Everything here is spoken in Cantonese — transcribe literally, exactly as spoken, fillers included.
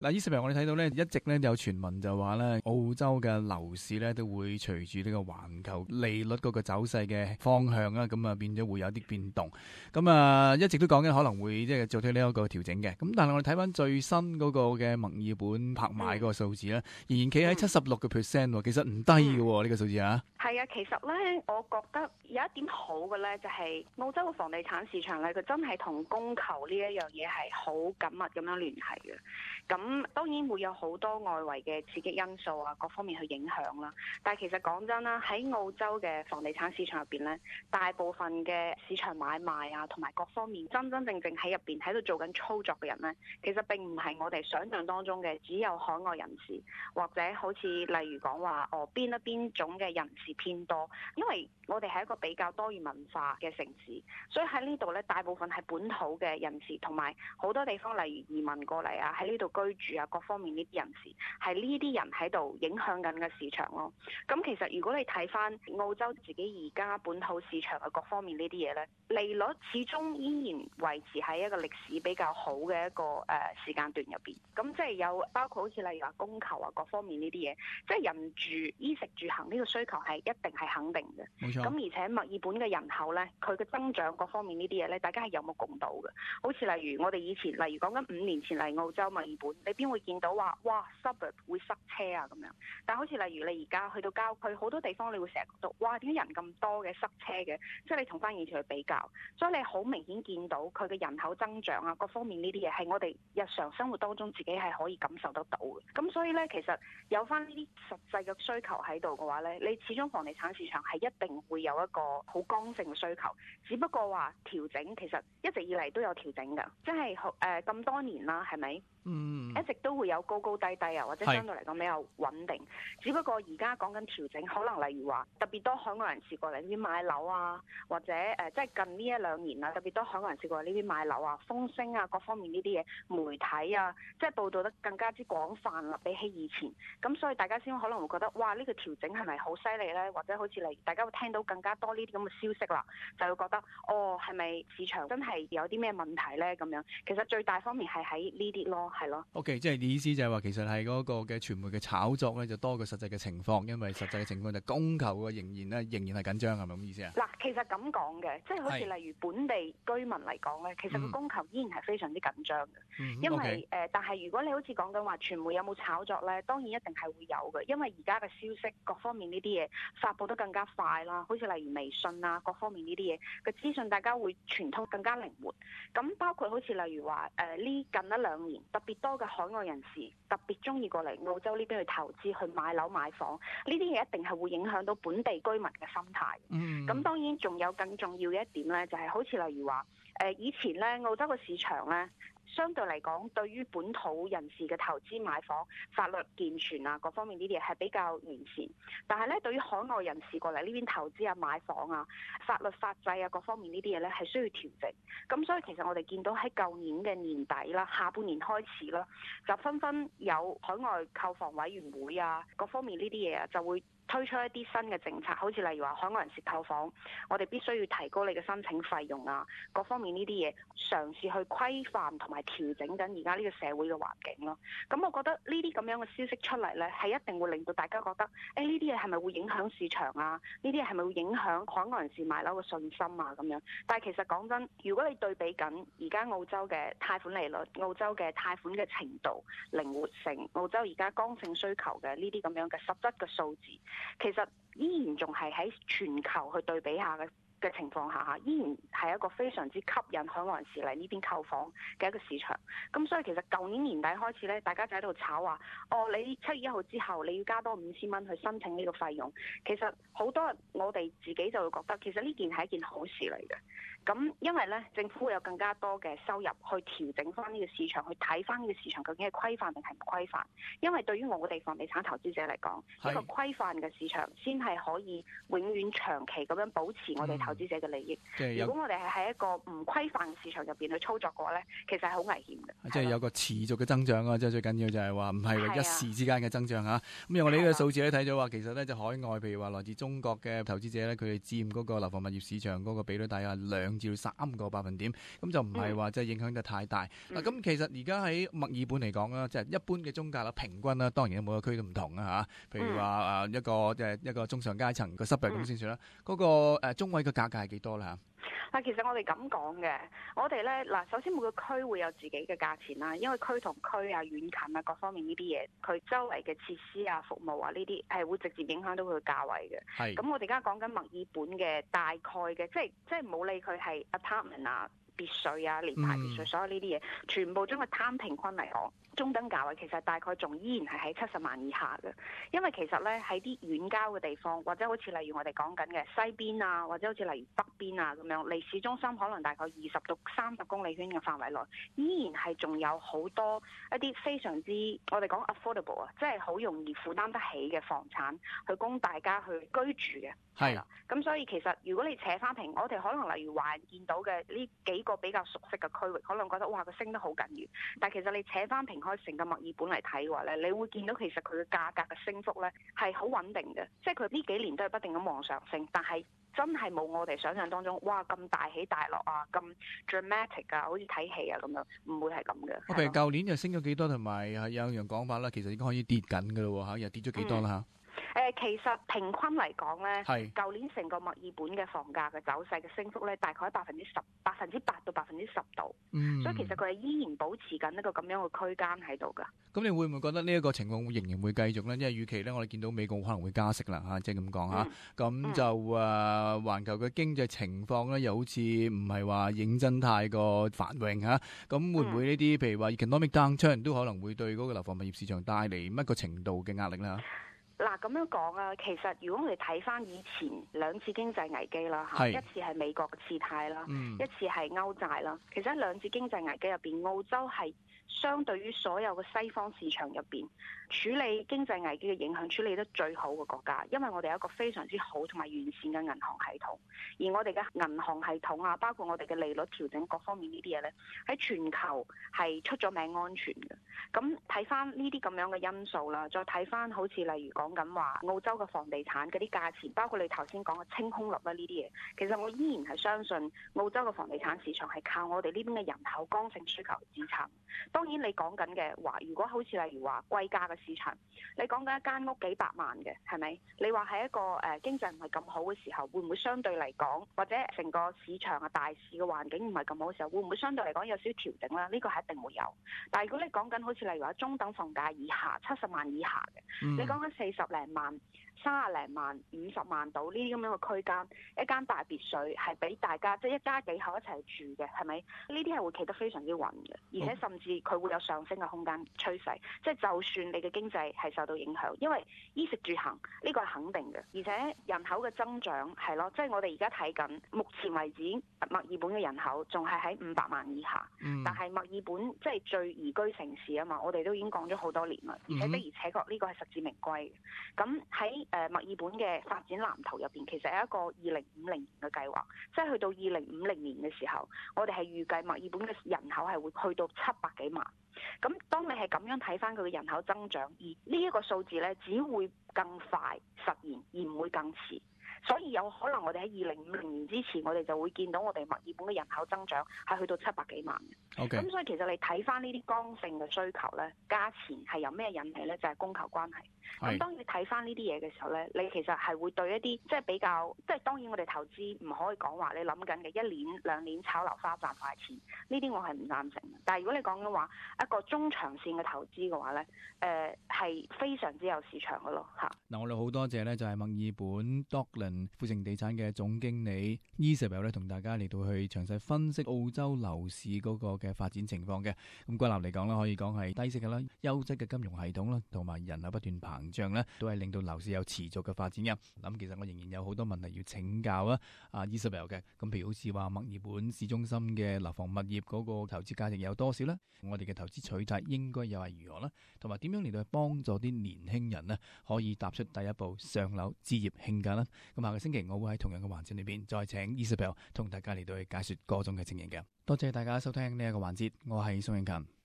嗱，呢四日我哋睇到咧，一直咧有傳聞就話咧，澳洲嘅樓市咧都會隨住呢個環球利率嗰個走勢嘅方向啊，咁啊變咗會有啲變動。咁啊一直都講緊可能會即係做出呢一個調整嘅。咁但係我哋睇翻最新嗰個嘅墨爾本拍賣嗰個數字咧，仍然企喺七十六個 percent 喎，其實唔低嘅喎呢個數字啊。 係啊，其實咧，我覺得有一點好嘅咧，就係澳洲嘅房地產市場咧，佢真係同供求呢一樣嘢係好緊密咁樣聯繫嘅。咁當然會有好多外圍嘅刺激因素啊，各方面去影響啦。但係其實講真啦，喺澳洲嘅房地產市場入邊咧，大部分嘅市場買賣啊，同埋各方面真真正正喺入邊喺度做緊操作嘅人咧，其實並唔係我哋想象當中嘅只有海外人士，或者好似例如講話哦邊一邊種嘅人士偏多，因為我哋係一個比較多元文化嘅城市，所以喺呢度咧，大部分係本土嘅人士，同埋好多地方例如移民過嚟啊，喺呢度居住啊，各方面呢啲人士，係呢啲人喺度影響緊嘅市場咯。咁其實如果你睇翻澳洲自己而家本土市場嘅各方面呢啲嘢咧，利率始終依然維持喺一個歷史比較好嘅一個誒、呃、時間段入邊。咁即係有包括好似例如話供求啊，各方面呢啲嘢，即係人住衣食住行呢個需求係一定係肯定嘅。 冇錯。 咁而且墨爾本嘅人口咧，佢嘅增長各方面呢啲嘢咧，大家係有目共睹嘅。好似例如我哋以前，例如講緊五年前嚟澳洲墨爾本，你邊會見到話哇 suburb 會塞車啊咁樣？但係好似例如你而家去到郊區，好多地方你會成日覺得哇點解人咁多嘅塞車嘅？即係你同翻以前去比較，所以你好明顯見到佢嘅人口增長啊，各方面呢啲嘢係我哋日常生活當中自己係可以感受得到嘅。咁所以咧，其實有翻呢啲實際嘅需求喺度嘅話咧，你始終房地產市場係一定會有一個好剛性嘅需求，只不過話調整其實一直以嚟都有調整㗎，即係誒咁多年啦，係咪？ 嗯， 一直都會有高高低低啊，或者相對嚟講比較穩定。只不過而家講緊調整，可能例如話特別多海外人士過嚟呢邊買樓啊，或者誒、呃、即係近呢一兩年啊，特別多海外人士過嚟呢邊買樓啊，風聲啊，各方面呢啲嘢，媒體啊，即係報導得更加之廣泛啦，比起以前。咁所以大家先可能會覺得，哇！呢、呢個調整係咪好犀利呢？或者好似例如大家會聽到更加多呢啲咁嘅消息啦，就會覺得，哦，係咪市場真係有啲咩問題呢？咁樣其實最大方面係喺呢啲咯。係咯 ，OK， 即係意思就係話，其實係嗰個嘅傳媒嘅炒作咧，就多過實際嘅情況，因為實際嘅情況就供求嘅仍然咧，仍然係緊張，係咪咁意思啊？ 嗱，其實咁講嘅，即係好似例如本地居民嚟講咧，其實個供求依然係非常之緊張嘅， 嗯、 因為誒、 okay. 呃，但係如果你好似講緊話傳媒有冇炒作咧，當然一定係會有嘅，因為而家嘅消息各方面呢啲嘢發佈得更加快啦，好似例如微信啊，各方面呢啲嘢嘅資訊，大家會傳通更加靈活。咁包括好似例如話誒呢近一兩年特別多嘅海外人士特別中意過嚟澳洲呢邊去投資、去買樓買房，呢啲嘢一定係會影響到本地居民嘅心態。 嗯， 咁當然仲有更重要嘅一點咧，就係、是、好似例如話誒、呃、以前咧澳洲嘅市場咧，相對嚟講，對於本土人士嘅投資買房、法律健全啊，各方面呢啲嘢係比較完善。但係咧，對於海外人士過嚟呢邊投資啊、買房啊、法律法制啊，各方面呢啲嘢咧係需要調整。咁所以其實我哋見到喺舊年嘅年底啦、下半年開始啦，就紛紛有海外購房委員會啊，各方面呢啲嘢啊，就會推出一啲新嘅政策，好似例如話海外人士購房，我哋必須要提高你嘅申請費用啊，各方面呢啲嘢嘗試去規範同埋調整緊而家呢個社會嘅環境咯。咁我覺得呢啲咁樣嘅消息出嚟呢，係一定會令到大家覺得，誒呢啲嘢係咪會影響市場啊？呢啲嘢係咪會影響海外人士買樓嘅信心啊？咁樣。但係其實講真，如果你對比緊而家澳洲嘅貸款利率、澳洲嘅貸款嘅程度、靈活性、澳洲而家剛性需求嘅呢啲咁樣嘅實質嘅數字，其實依然仲係喺全球去對比下嘅嘅情況下，嚇依然係一個非常之吸引海外人士嚟呢邊購房嘅一個市場。咁所以其實舊年年底開始咧，大家就喺度炒話，哦，你七月一號之後你要加多五千蚊去申請呢個費用。其實好多人我哋自己就會覺得，其實呢件係一件好事嚟嘅。咁因為咧，政府會有更加多嘅收入去調整翻呢個市場，去睇翻呢個市場究竟係規範定係唔規範。因為對於我哋房地產投資者嚟講，一個規範嘅市場先係可以永遠長期咁樣保持我哋投資者嘅利益。嗯、如果我哋係喺一個唔規範嘅市場入邊去操作嘅話咧，其實係好危險嘅。 即係有個持續嘅增長啊！即係最緊要就係話唔係一時之間嘅增長嚇。咁由我哋呢個數字咧睇咗話，其實咧就海外譬如話來自中國嘅投資者咧，佢哋佔嗰個樓房物業市場嗰個比率大約係兩兩至到三個百分點，咁就唔係話即係影響得太大。嗱、嗯，咁、啊、其實而家喺墨爾本嚟講啦，即、就、係、是、一般嘅中價啦，平均啦，當然每個區都唔同啊嚇。譬如話啊一個即係一個中上階層個 suburb 咁先算啦，嗰、那個誒中位嘅價格係幾多啦？ 嗱，其實我哋咁講嘅，我哋咧嗱，首先每個區會有自己嘅價錢啦，因為區同區啊、遠近啊各方面呢啲嘢，佢周圍嘅設施啊、服務啊呢啲係會直接影響到佢嘅價位嘅。係。咁我哋而家講緊墨爾本嘅大概嘅，即係即係冇理佢係 apartment 啊、別墅啊、連排別墅，所有呢啲嘢，全部將佢攤平均嚟講，中等價位其實大概仲依然係喺七十萬以下嘅，因為其實咧喺啲遠郊嘅地方，或者好似例如我哋講緊嘅西邊啊，或者好似例如北邊啊咁樣，離市中心可能大概二十到三十公里圈嘅範圍內，依然係仲有好多一啲非常之我哋講 affordable 啊，即係好容易負擔得起嘅房產，去供大家去居住嘅。係啦，咁所以其實如果你扯翻平，我哋可能例如話見到嘅呢幾個比較熟悉嘅區域，可能覺得哇佢升得好緊要，但係其實你扯翻平開成個墨爾本嚟睇嘅話咧，你會見到其實佢嘅價格嘅升幅咧係好穩定嘅，即係佢呢幾年都係不定咁往上升，但係真係冇我哋想象當中哇咁大起大落啊，咁 dramatic 啊，好似睇戲啊咁樣，唔會係咁嘅。譬如舊年又升咗幾多，同埋有樣講法啦，其實已經可以跌緊㗎咯嚇，又跌咗幾多啦嚇？嗯誒，其實平均嚟講咧，舊年成個墨爾本嘅房價嘅走勢嘅升幅咧，大概百分之十、百分之八到百分之十度。嗯，所以其實佢係依然保持緊一個咁樣嘅區間喺度㗎。咁你會唔會覺得呢一個情況會仍然會繼續咧？因為預期咧，我哋見到美國可能會加息啦嚇，即係咁講嚇。咁、嗯、就誒、呃，環球嘅經濟情況咧，又好似唔係話認真太過繁榮嚇。咁會唔會呢啲譬如話 economic downturn 都可能會對嗰個樓房物業市場帶嚟乜個程度嘅壓力咧？嗱，咁樣講啊，其實如果我哋睇翻以前兩次經濟危機啦嚇，一次係美國嘅次貸啦，嗯、一次係歐債啦。其實喺兩次經濟危機入邊，澳洲係相對於所有嘅西方市場入邊處理經濟危機嘅影響處理得最好嘅國家，因為我哋有一個非常之好同埋完善嘅銀行系統，而我哋嘅銀行系統啊，包括我哋嘅利率調整各方面呢啲嘢咧，喺全球係出咗名安全嘅。咁睇翻呢啲咁樣嘅因素啦，再睇翻好似例如講緊話澳洲嘅房地產嗰啲價錢，包括你頭先講嘅清空率啦呢啲嘢，其實我依然係相信澳洲嘅房地產市場係靠我哋呢邊嘅人口剛性需求支撐。當然你講緊嘅話，如果好似例如話貴價嘅市場，你講緊一間屋幾百萬嘅，係咪？你話係一個誒、呃、經濟唔係咁好嘅時候，會唔會相對嚟講，或者成個市場嘅大市嘅環境唔係咁好嘅時候，會唔會相對嚟講有少少調整啦？呢、這個係一定會有。但係如果你講緊好似例如話中等房價以下七十萬以下嘅，嗯、你講緊四十零萬、三十零萬、五十萬到呢啲咁樣嘅區間，一間大別墅係俾大家即係、就是、一家幾口一齊住嘅，係咪？呢啲係會企得非常之穩嘅，而且甚至佢會有上升嘅空間趨勢。即係就算你嘅經濟係受到影響，因為衣食住行呢個係肯定嘅，而且人口嘅增長係咯，即係我哋而家睇緊，目前為止墨爾本嘅人口仲係喺五百萬以下，嗯、但係墨爾本即係最宜居城市啊嘛，我哋都已經講咗好多年啦，而且的而且確呢個係實至名歸嘅。咁喺誒墨爾本嘅發展藍圖入邊，其實係一個二零五零年嘅計劃，即係去到二零五零年嘅時候，我哋係預計墨爾本嘅人口係會去到七百幾萬。咁當你係咁樣睇翻佢嘅人口增長，而呢一個數字呢，只會更快實現，而唔會更遲。所以有可能我哋喺二零五零年之前，我哋就會見到我哋墨爾本嘅人口增長係去到七百幾萬嘅。咁 Okay. 所以其實你睇翻呢啲剛性嘅需求呢，價錢係由咩引起呢？就係、是、供求關係。咁是當你睇翻呢啲嘢嘅時候呢，你其實係會對一啲即係比較，即係當然我哋投資唔可以講話你諗緊嘅一年兩年炒樓花賺快錢，呢啲我係唔贊成嘅。但係如果你講緊話一個中長線嘅投資嘅話呢，誒、呃、係非常之有市場嘅咯嚇。嗱，我哋好多謝呢，就係墨爾本 Docklands 富盛地產嘅總經理 Isabel 咧，同大家嚟到去詳細分析澳洲樓市嗰個嘅發展情況嘅。咁歸納嚟講啦，可以講係低息嘅啦，優質嘅金融系統啦，同埋人口不斷膨脹咧，都係令到樓市有持續嘅發展嘅。咁其實我仍然有好多問題要請教啦，啊 Isabel 嘅。咁譬如好似話墨爾本市中心嘅樓房物業嗰個投資價值有多少咧？我哋嘅投資取態應該又係如何咧？同埋點樣嚟到去幫助啲年輕人咧，可以踏出第一步上樓置業興家啦？咁下個星期我會喺同樣嘅環節裏邊再請 Isabel 同大家嚟到去解說各種嘅情形嘅。多謝大家收聽呢一個環節，我係宋永勤。